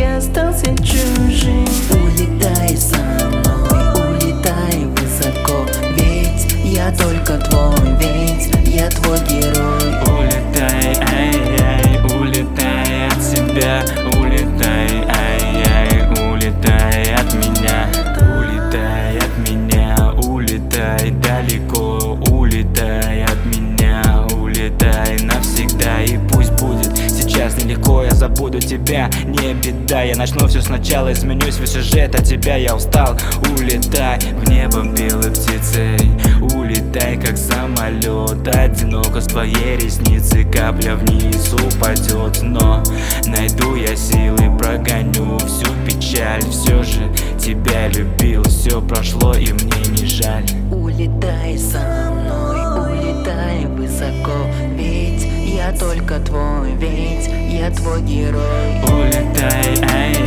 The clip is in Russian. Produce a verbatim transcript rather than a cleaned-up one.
я остался чужим. Улетай со мной, улетай высоко, ведь я только твой, ведь я твой герой. Улетай, ай-яй, улетай от себя, улетай, ай-яй, улетай от меня. Улетай от меня, улетай далеко, улетай от меня, улетай навсегда. И пусть будет сейчас нелегко, я забуду тебя, не беда. Я начну все сначала, изменюсь весь сюжет от тебя, я устал. Улетай в небо белой птицей, улетай как самолет, одиноко с твоей ресницы капля вниз упадет. Но найду я силы, прогоню всю печаль. Все же тебя любил, все прошло и мне не жаль. Улетай со мной, улетай высоко, ведь я только твой, ведь я твой герой. Улетай, ай